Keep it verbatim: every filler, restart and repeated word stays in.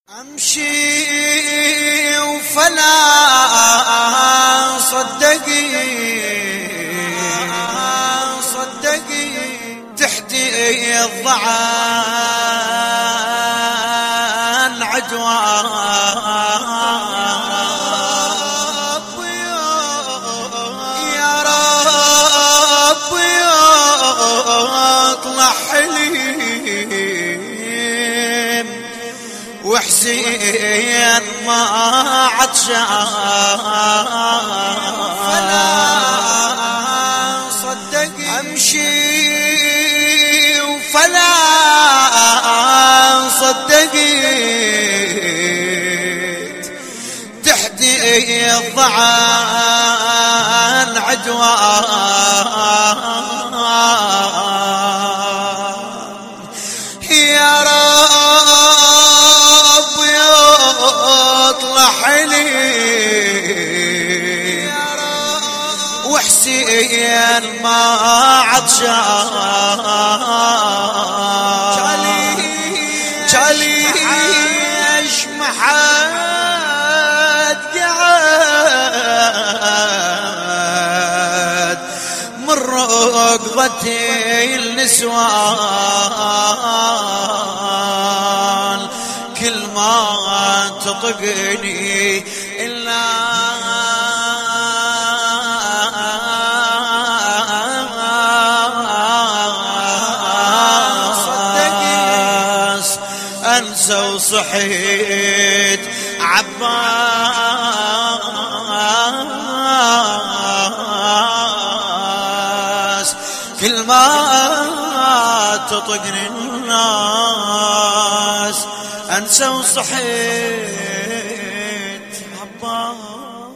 أمشي وفلا صدقي صدقي تحتي الضعان عدوان يا رب يا اطلع حليم وحسين ما عطشان فلا صدقي أمشي وفلا صدقيت تحتي الضعان عدوان يا رب يطلع حليم وحسين ما عطشان جاليش محد قعد من رقبتي النسوان كل ما تطقني إلا أنسى وصحيت عباس كل ما تطقني الناس أنسى وصحيت عباس